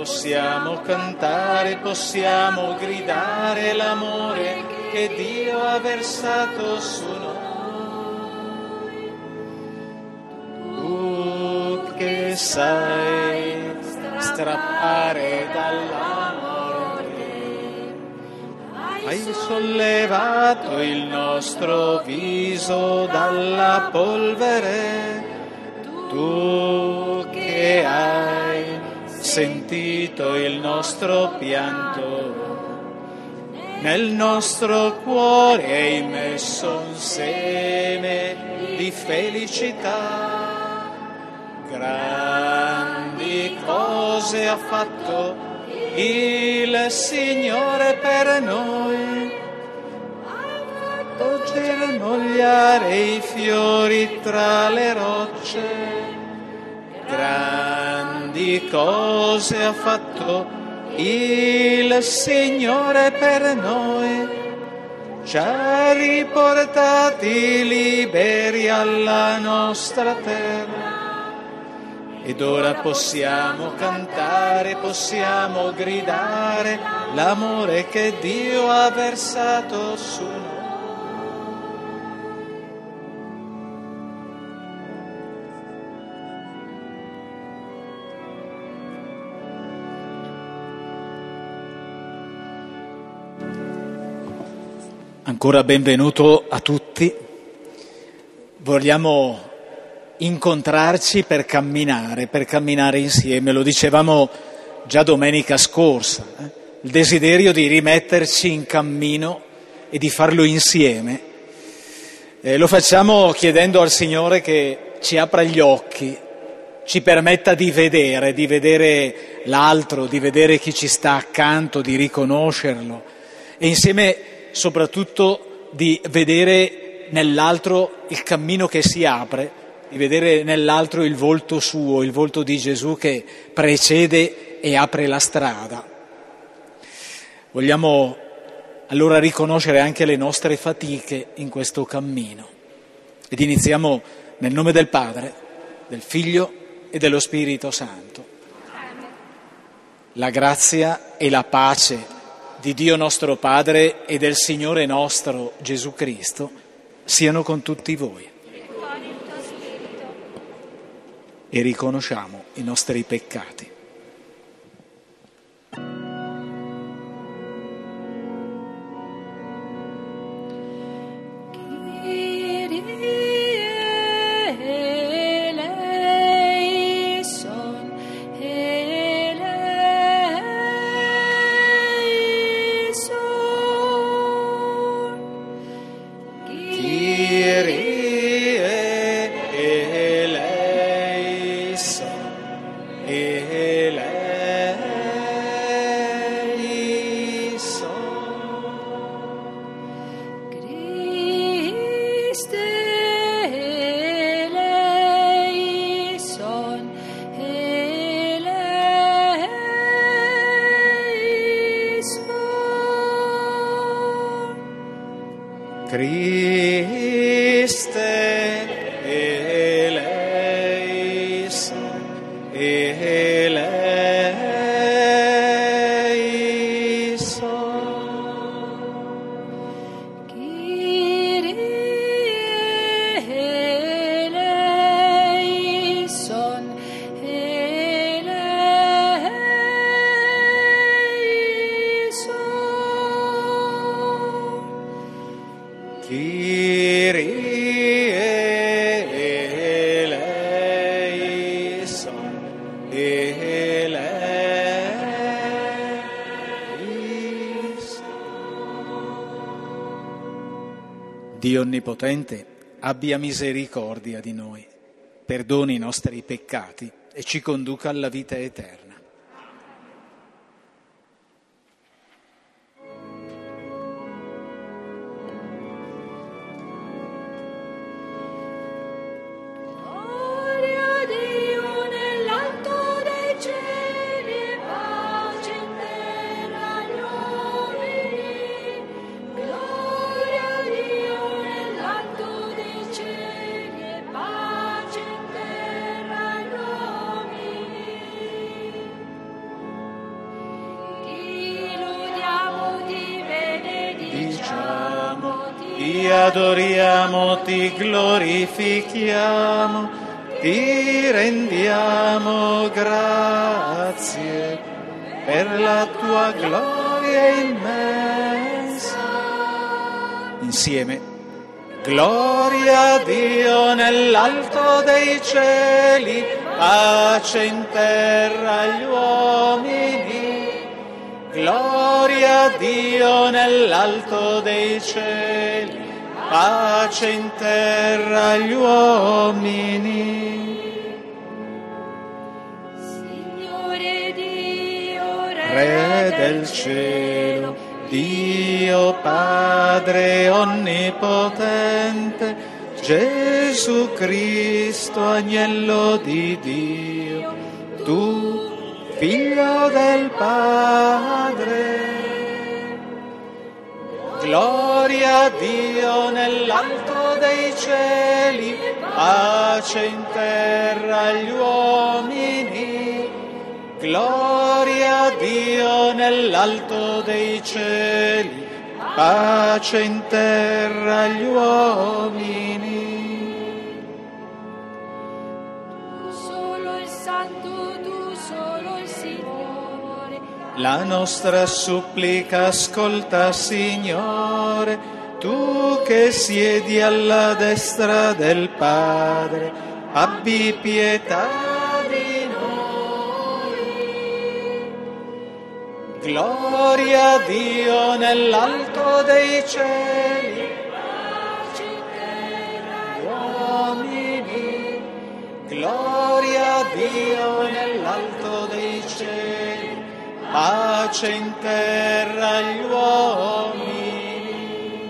possiamo cantare, possiamo gridare l'amore che Dio ha versato su noi. Tu che sai strappare dall'amore, hai sollevato il nostro viso dalla polvere, tu che hai sentito il nostro pianto, nel nostro cuore hai messo un seme di felicità. Grandi cose ha fatto il Signore per noi, ha fatto germogliare i fiori tra le rocce. Grandi cose ha fatto il Signore per noi, ci ha riportati liberi alla nostra terra. Ed ora possiamo cantare, possiamo gridare l'amore che Dio ha versato su noi. Ancora benvenuto a tutti. Vogliamo incontrarci per camminare insieme. Lo dicevamo già domenica scorsa, il desiderio di rimetterci in cammino e di farlo insieme. Lo facciamo chiedendo al Signore che ci apra gli occhi, ci permetta di vedere l'altro, di vedere chi ci sta accanto, di riconoscerlo e insieme soprattutto di vedere nell'altro il cammino che si apre, di vedere nell'altro il volto suo, il volto di Gesù che precede e apre la strada. Vogliamo allora riconoscere anche le nostre fatiche in questo cammino ed iniziamo nel nome del Padre, del Figlio e dello Spirito Santo. La grazia e la pace di Dio nostro Padre e del Signore nostro Gesù Cristo siano con tutti voi. E riconosciamo i nostri peccati. Dio Onnipotente, abbia misericordia di noi, perdoni i nostri peccati e ci conduca alla vita eterna. ti adoriamo, ti glorifichiamo, ti rendiamo grazie per la tua gloria immensa. Insieme. Gloria a Dio nell'alto dei cieli, pace in terra agli uomini. Gloria a Dio nell'alto dei cieli, pace in terra agli uomini. Signore Dio, Re del cielo, Dio Padre onnipotente, Gesù Cristo, agnello di Dio, tu, Figlio del Padre. Gloria a Dio nell'alto dei cieli, pace in terra agli uomini. Gloria a Dio nell'alto dei cieli, pace in terra agli uomini. tu solo il Santo, tu solo il Signore. La nostra supplica ascolta, Signore, tu che siedi alla destra del Padre, abbi pietà di noi. Gloria a Dio nell'alto dei cieli, pace in terra agli uomini. Gloria a Dio nell'alto dei cieli, pace in terra agli uomini.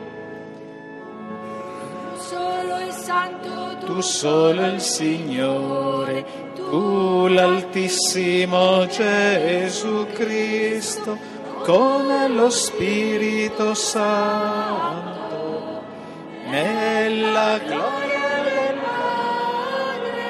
Tu solo il Santo, Tu solo il Signore, tu l'Altissimo Gesù Cristo, con lo Spirito Santo, nella gloria del Padre.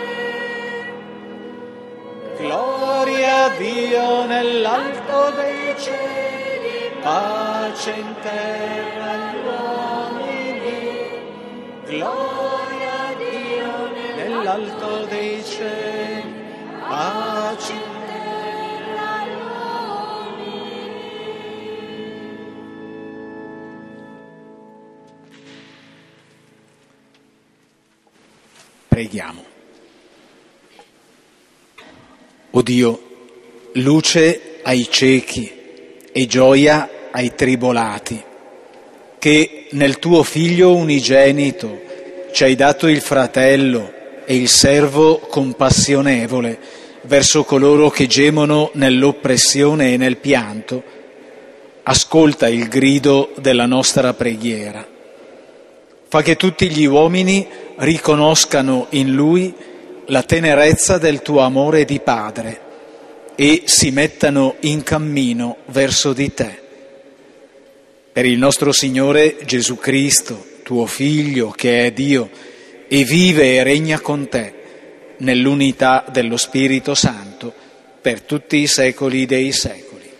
Gloria a Dio nell'alto dei cieli, pace in terra agli uomini. Gloria a Dio nell'alto dei cieli, pace in terra agli uomini. Preghiamo. O Dio, luce ai ciechi e gioia ai tribolati, che nel tuo Figlio unigenito ci hai dato il fratello e il servo compassionevole verso coloro che gemono nell'oppressione e nel pianto, ascolta il grido della nostra preghiera. Fa che tutti gli uomini riconoscano in Lui la tenerezza del tuo amore di Padre e si mettano in cammino verso di te. Per il nostro Signore Gesù Cristo, tuo Figlio, che è Dio e vive e regna con te nell'unità dello Spirito Santo per tutti i secoli dei secoli.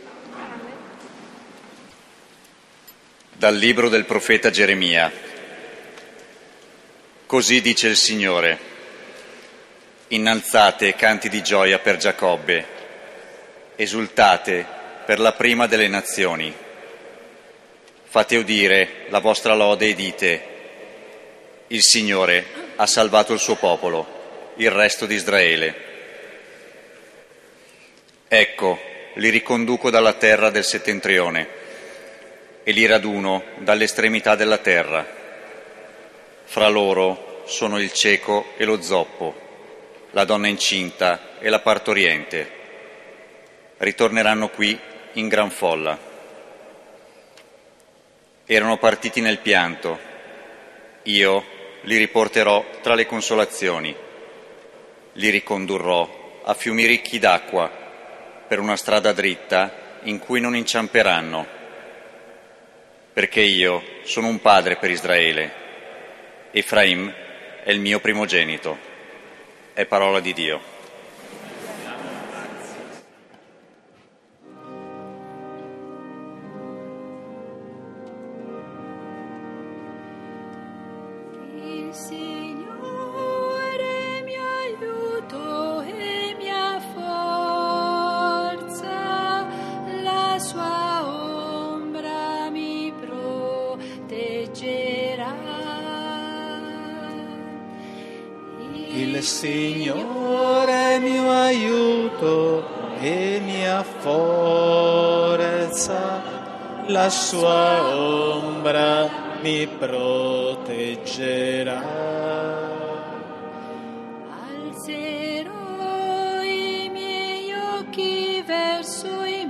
Dal libro del profeta Geremia. Così dice il Signore: innalzate canti di gioia per Giacobbe, esultate per la prima delle nazioni. Fate udire la vostra lode e dite: il Signore ha salvato il suo popolo, il resto di Israele. Ecco, li riconduco dalla terra del settentrione e li raduno dall'estremità della terra. Fra loro sono il cieco e lo zoppo, la donna incinta e la partoriente. Ritorneranno qui in gran folla. Erano partiti nel pianto, io li riporterò tra le consolazioni, li ricondurrò a fiumi ricchi d'acqua, per una strada dritta in cui non inciamperanno, perché io sono un padre per Israele, Efraim è il mio primogenito. È parola di Dio. Il Signore è mio aiuto e mia forza, la sua ombra mi proteggerà. Alzerò i miei occhi verso i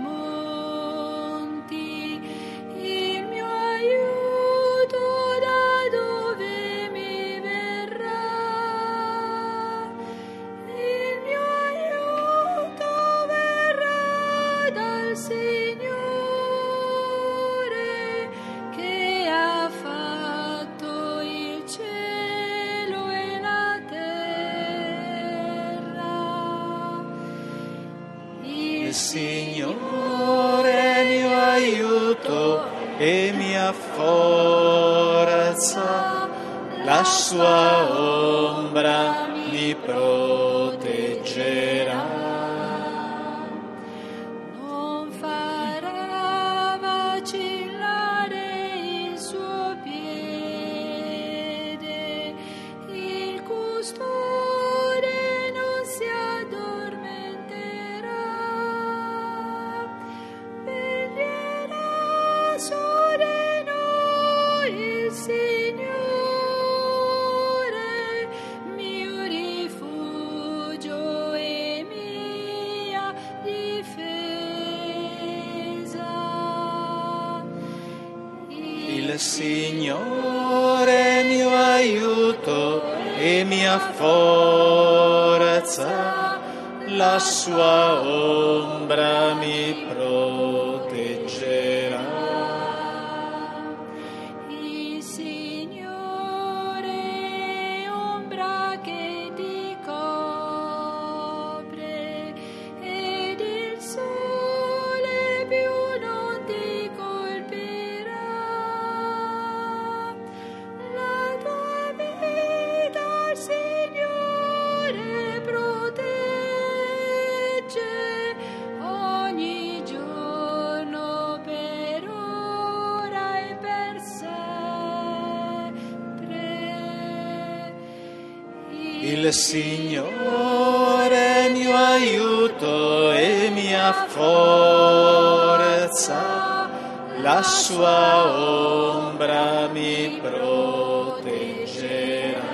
monti, il mio aiuto da dove mi verrà? Il mio aiuto verrà dal Signore che ha fatto il cielo e la terra. Il Signore è mio aiuto e mia forza, la sua ombra mi proteggerà. Non farà vacillare il suo piede, il custode non si addormenterà. Veglierà su di noi il Signore, mio rifugio e mia difesa. Il Signore è mio aiuto e mia forza, la sua ombra mi proteggerà. Il Signore è ombra che ti copre ed il sole più non ti colpirà. La tua vita il Signore protegge ogni giorno per ora e per sempre. Il Signore è mio aiuto e mia forza, la sua ombra mi proteggerà.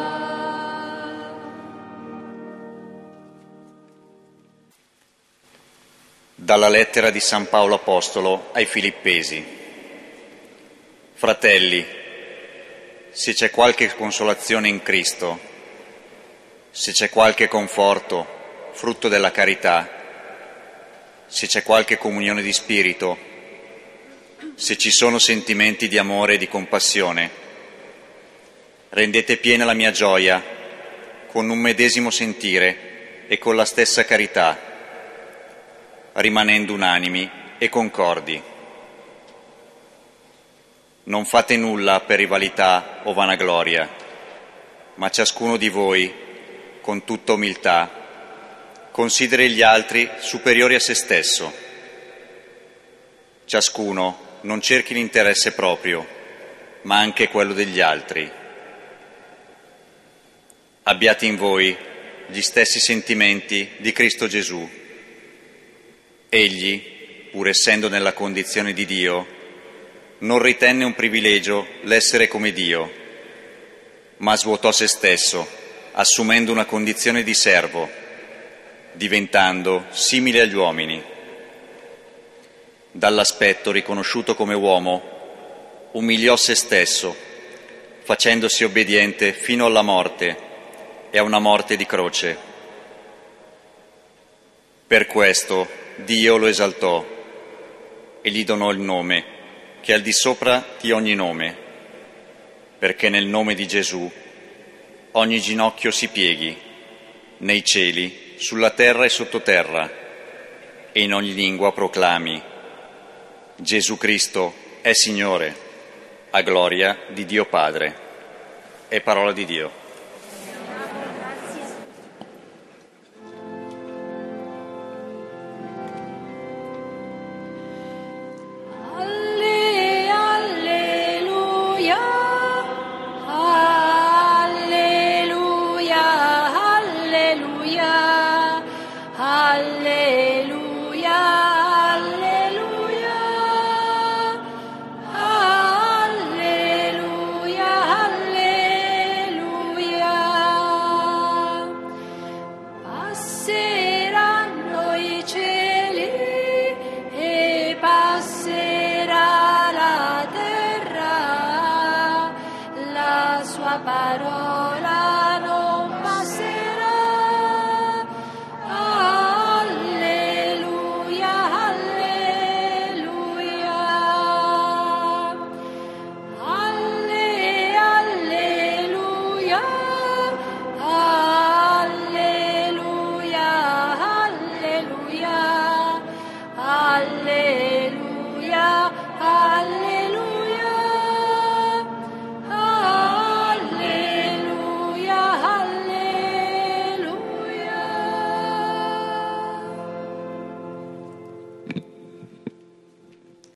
Dalla lettera di San Paolo Apostolo ai Filippesi. Fratelli, se c'è qualche consolazione in Cristo, se c'è qualche conforto, frutto della carità, se c'è qualche comunione di spirito, se ci sono sentimenti di amore e di compassione, rendete piena la mia gioia con un medesimo sentire e con la stessa carità, rimanendo unanimi e concordi. Non fate nulla per rivalità o vanagloria, ma ciascuno di voi, con tutta umiltà, consideri gli altri superiori a se stesso. Ciascuno non cerchi l'interesse proprio, ma anche quello degli altri. Abbiate in voi gli stessi sentimenti di Cristo Gesù. Egli, pur essendo nella condizione di Dio, non ritenne un privilegio l'essere come Dio, ma svuotò se stesso, assumendo una condizione di servo, diventando simile agli uomini. Dall'aspetto riconosciuto come uomo, umiliò se stesso, facendosi obbediente fino alla morte e a una morte di croce. Per questo Dio lo esaltò e gli donò il nome che è al di sopra di ogni nome, perché nel nome di Gesù ogni ginocchio si pieghi, nei cieli, sulla terra e sottoterra, e in ogni lingua proclami: Gesù Cristo è Signore, a gloria di Dio Padre. È parola di Dio.